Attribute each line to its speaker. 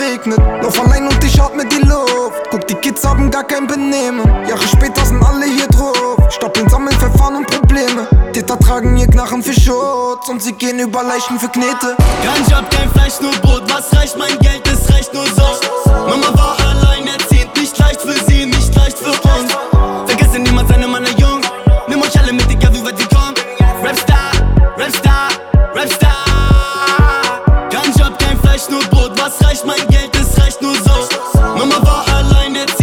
Speaker 1: geregnet. Lauf allein und ich atme die Luft. Guck, die Kids haben gar kein Benehmen. Jahre später sind alle hier drauf. Stoppeln, sammeln, Verfahren und Probleme. Täter tragen ihr Knarren für Schutz und sie gehen über Leichen für Knete.
Speaker 2: Ganja, hab kein Fleisch, nur Brot. Was reicht mein Geld? Es reicht nur so.